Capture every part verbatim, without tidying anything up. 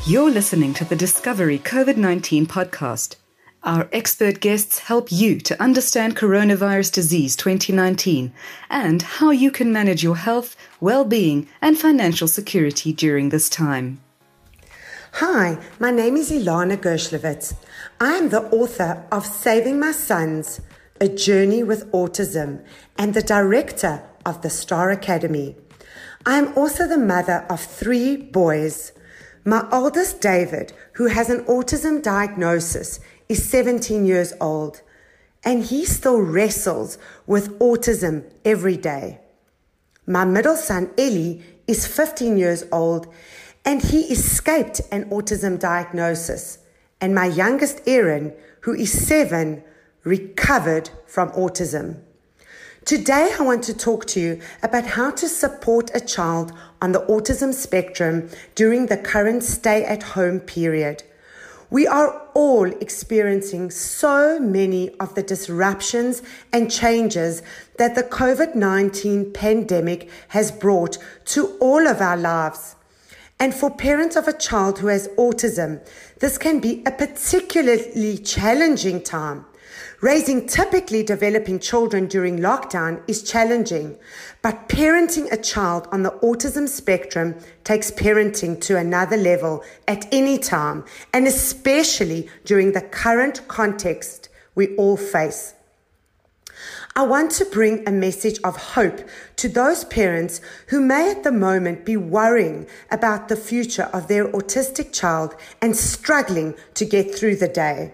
You're listening to the Discovery COVID nineteen podcast. Our expert guests help you to understand coronavirus disease twenty nineteen and how you can manage your health, well-being, and financial security during this time. Hi, my name is Ilana Gershlovitz. I am the author of Saving My Sons, A Journey with Autism, and the director of the Star Academy. I am also the mother of three boys. My oldest, David, who has an autism diagnosis, is seventeen years old, and he still wrestles with autism every day. My middle son, Ellie, is fifteen years old, and he escaped an autism diagnosis. And my youngest, Aaron, who is seven, recovered from autism. Today, I want to talk to you about how to support a child on the autism spectrum during the current stay-at-home period. We are all experiencing so many of the disruptions and changes that the COVID nineteen pandemic has brought to all of our lives. And for parents of a child who has autism, this can be a particularly challenging time. Raising typically developing children during lockdown is challenging, but parenting a child on the autism spectrum takes parenting to another level at any time, and especially during the current context we all face. I want to bring a message of hope to those parents who may at the moment be worrying about the future of their autistic child and struggling to get through the day.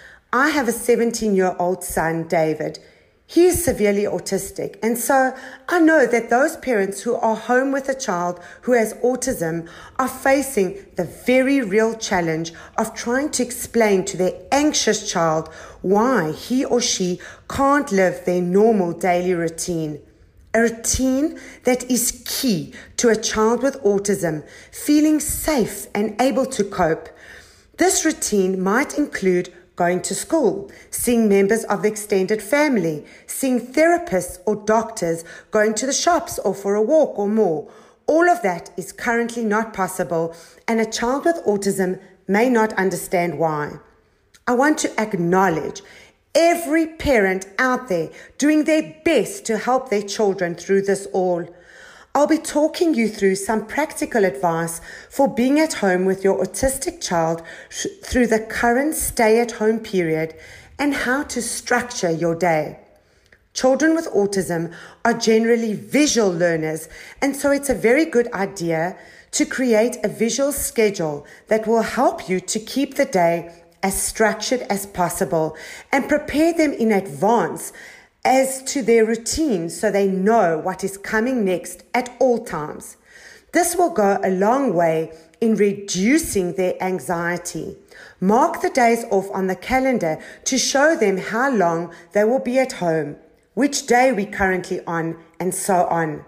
I have a seventeen-year-old son, David. He is severely autistic, and so I know that those parents who are home with a child who has autism are facing the very real challenge of trying to explain to their anxious child why he or she can't live their normal daily routine. A routine that is key to a child with autism feeling safe and able to cope. This routine might include going to school, seeing members of the extended family, seeing therapists or doctors, going to the shops or for a walk or more. All of that is currently not possible, and a child with autism may not understand why. I want to acknowledge every parent out there doing their best to help their children through this all. I'll be talking you through some practical advice for being at home with your autistic child sh- through the current stay-at-home period and how to structure your day. Children with autism are generally visual learners, and so it's a very good idea to create a visual schedule that will help you to keep the day as structured as possible and prepare them in advance as to their routine so they know what is coming next at all times. This will go a long way in reducing their anxiety. Mark the days off on the calendar to show them how long they will be at home, which day we're currently on, and so on.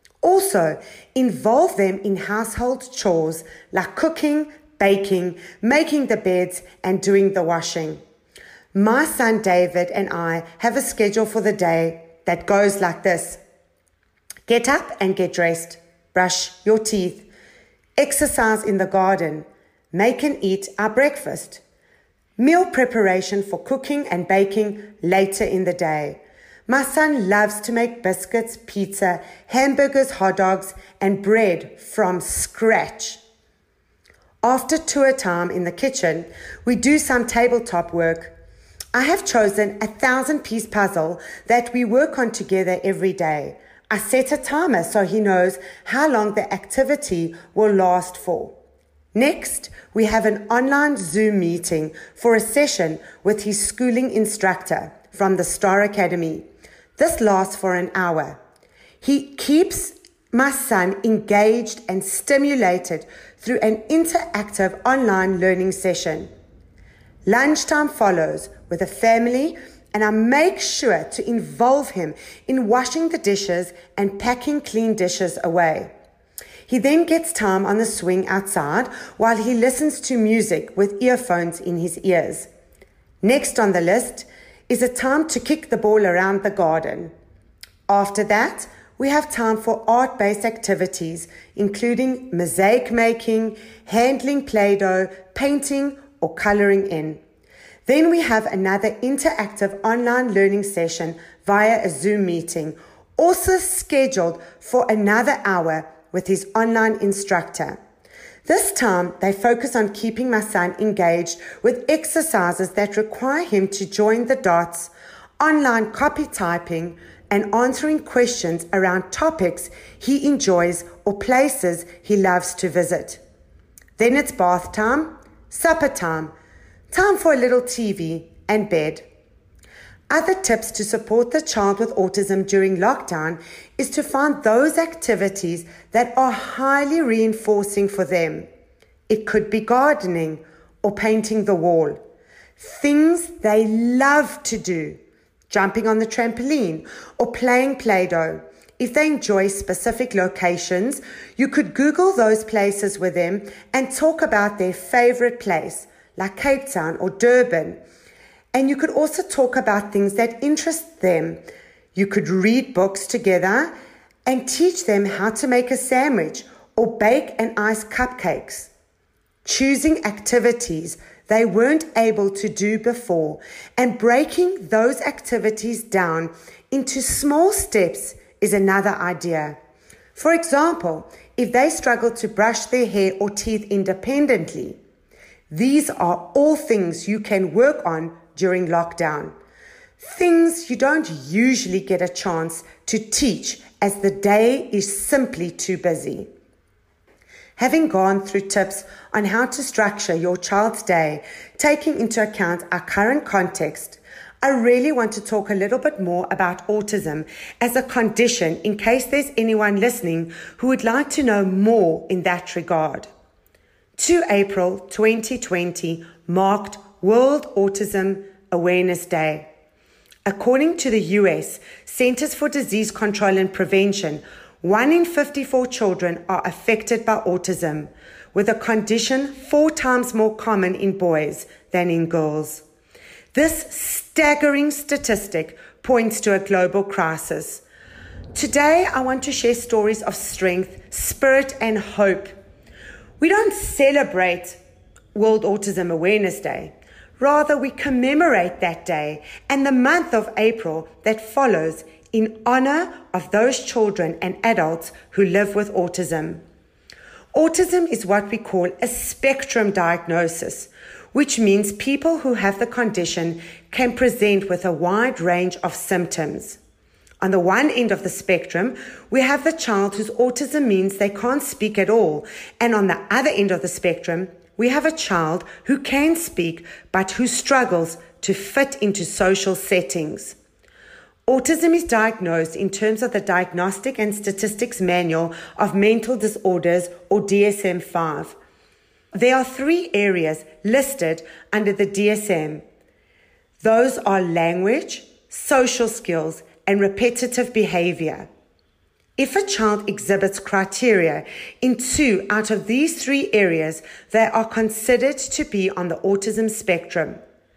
Also, involve them in household chores like cooking, baking, making the beds, and doing the washing. My son David and I have a schedule for the day that goes like this. Get up and get dressed. Brush your teeth. Exercise in the garden. Make and eat our breakfast. Meal preparation for cooking and baking later in the day. My son loves to make biscuits, pizza, hamburgers, hot dogs, and bread from scratch. After tour time in the kitchen, we do some tabletop work. I have chosen a thousand-piece puzzle that we work on together every day. I set a timer so he knows how long the activity will last for. Next, we have an online Zoom meeting for a session with his schooling instructor from the Star Academy. This lasts for an hour. He keeps my son engaged and stimulated through an interactive online learning session. Lunchtime follows with a family, and I make sure to involve him in washing the dishes and packing clean dishes away. He then gets time on the swing outside while he listens to music with earphones in his ears. Next on the list is a time to kick the ball around the garden. After that, we have time for art-based activities, including mosaic making, handling Play-Doh, painting, or coloring in. Then we have another interactive online learning session via a Zoom meeting, also scheduled for another hour with his online instructor. This time, they focus on keeping my son engaged with exercises that require him to join the dots, online copy typing, and answering questions around topics he enjoys or places he loves to visit. Then it's bath time, supper time, time for a little T V, and bed. Other tips to support the child with autism during lockdown is to find those activities that are highly reinforcing for them. It could be gardening or painting the wall. Things they love to do, jumping on the trampoline or playing Play-Doh. If they enjoy specific locations, you could Google those places with them and talk about their favorite place, like Cape Town or Durban. And you could also talk about things that interest them. You could read books together and teach them how to make a sandwich or bake and ice cupcakes. Choosing activities they weren't able to do before and breaking those activities down into small steps is another idea. For example, if they struggle to brush their hair or teeth independently, these are all things you can work on during lockdown. Things you don't usually get a chance to teach as the day is simply too busy. Having gone through tips on how to structure your child's day, taking into account our current context, I really want to talk a little bit more about autism as a condition in case there's anyone listening who would like to know more in that regard. two April twenty twenty marked World Autism Awareness Day. According to the U S Centers for Disease Control and Prevention, one in fifty-four children are affected by autism, with a condition four times more common in boys than in girls. This staggering statistic points to a global crisis. Today, I want to share stories of strength, spirit, and hope. We don't celebrate World Autism Awareness Day. Rather, we commemorate that day and the month of April that follows in honor of those children and adults who live with autism. Autism is what we call a spectrum diagnosis, which means people who have the condition can present with a wide range of symptoms. On the one end of the spectrum, we have the child whose autism means they can't speak at all, and on the other end of the spectrum, we have a child who can speak but who struggles to fit into social settings. Autism is diagnosed in terms of the Diagnostic and Statistics Manual of Mental Disorders, or D S M five. There are three areas listed under the D S M. Those are language, social skills, and repetitive behavior. If a child exhibits criteria in two out of these three areas, they are considered to be on the autism spectrum.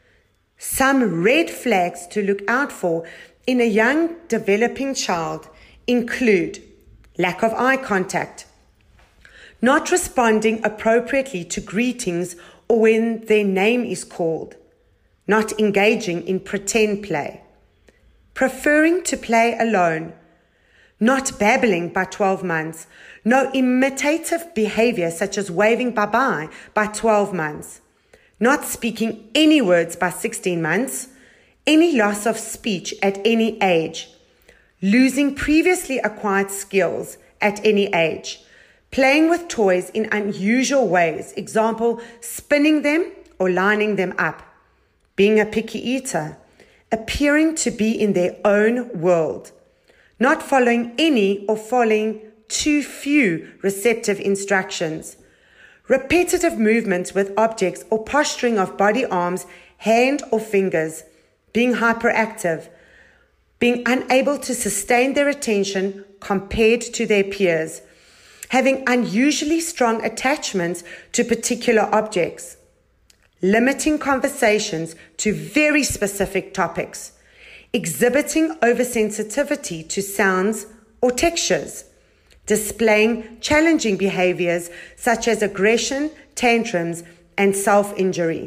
Some red flags to look out for in a young developing child include lack of eye contact, not responding appropriately to greetings or when their name is called, not engaging in pretend play, preferring to play alone, not babbling by twelve months, no imitative behavior such as waving bye-bye by twelve months, not speaking any words by sixteen months, any loss of speech at any age, losing previously acquired skills at any age, playing with toys in unusual ways, example, spinning them or lining them up, being a picky eater, appearing to be in their own world, not following any or following too few receptive instructions, repetitive movements with objects or posturing of body, arms, hand or fingers, being hyperactive, being unable to sustain their attention compared to their peers, having unusually strong attachments to particular objects, limiting conversations to very specific topics, exhibiting oversensitivity to sounds or textures, displaying challenging behaviors such as aggression, tantrums, and self-injury.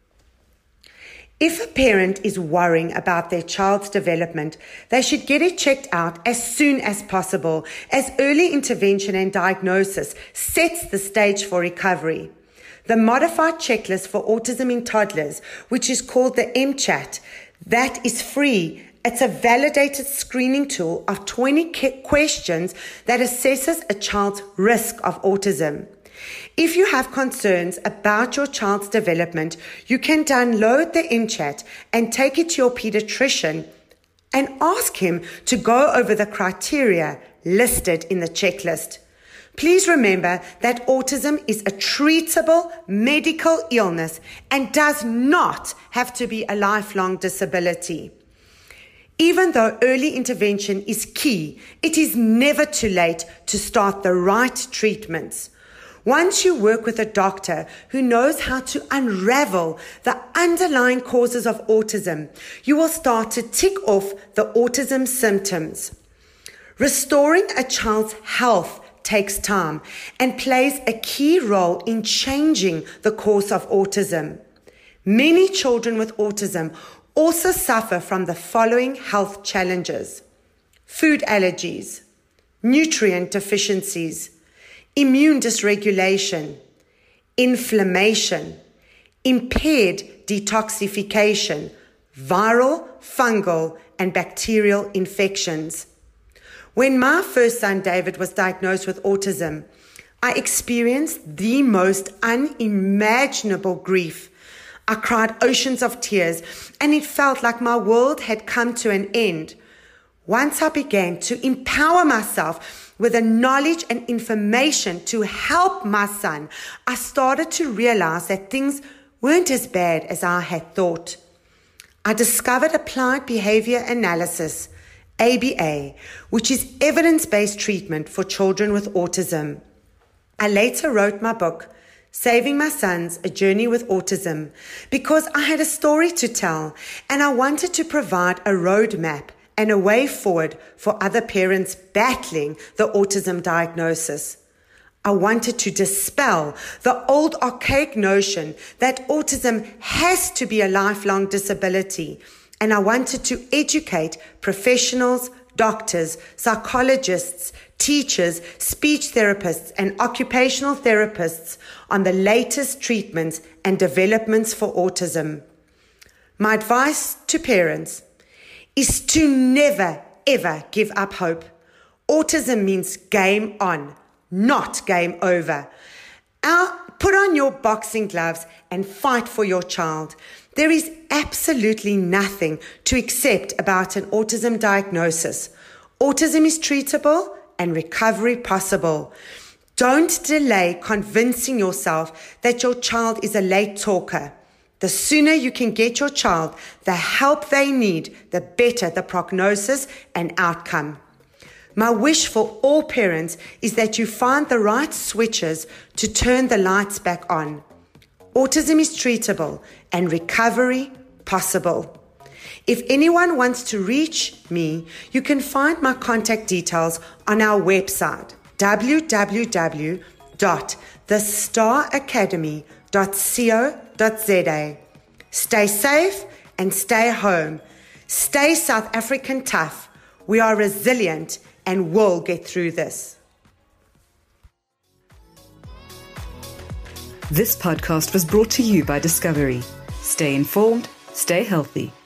If a parent is worrying about their child's development, they should get it checked out as soon as possible, as early intervention and diagnosis sets the stage for recovery. The modified checklist for autism in toddlers, which is called the M CHAT, that is free. It's a validated screening tool of twenty questions that assesses a child's risk of autism. If you have concerns about your child's development, you can download the M CHAT and take it to your pediatrician and ask him to go over the criteria listed in the checklist. Please remember that autism is a treatable medical illness and does not have to be a lifelong disability. Even though early intervention is key, it is never too late to start the right treatments. Once you work with a doctor who knows how to unravel the underlying causes of autism, you will start to tick off the autism symptoms. Restoring a child's health takes time and plays a key role in changing the course of autism. Many children with autism also suffer from the following health challenges: food allergies, nutrient deficiencies, immune dysregulation, inflammation, impaired detoxification, viral, fungal, and bacterial infections. When my first son David was diagnosed with autism, I experienced the most unimaginable grief. I cried oceans of tears, and it felt like my world had come to an end. Once I began to empower myself with the knowledge and information to help my son, I started to realize that things weren't as bad as I had thought. I discovered applied behavior analysis, A B A, which is evidence-based treatment for children with autism. I later wrote my book, Saving My Sons, A Journey with Autism, because I had a story to tell and I wanted to provide a roadmap and a way forward for other parents battling the autism diagnosis. I wanted to dispel the old archaic notion that autism has to be a lifelong disability, and I wanted to educate professionals, doctors, psychologists, teachers, speech therapists, and occupational therapists on the latest treatments and developments for autism. My advice to parents is to never, ever give up hope. Autism means game on, not game over. Our, put on your boxing gloves and fight for your child. There is absolutely nothing to accept about an autism diagnosis. Autism is treatable and recovery possible. Don't delay convincing yourself that your child is a late talker. The sooner you can get your child the help they need, the better the prognosis and outcome. My wish for all parents is that you find the right switches to turn the lights back on. Autism is treatable and recovery possible. If anyone wants to reach me, you can find my contact details on our website, w w w dot the star academy dot co dot z a. Stay safe and stay home. Stay South African tough. We are resilient and will get through this. This podcast was brought to you by Discovery. Stay informed, stay healthy.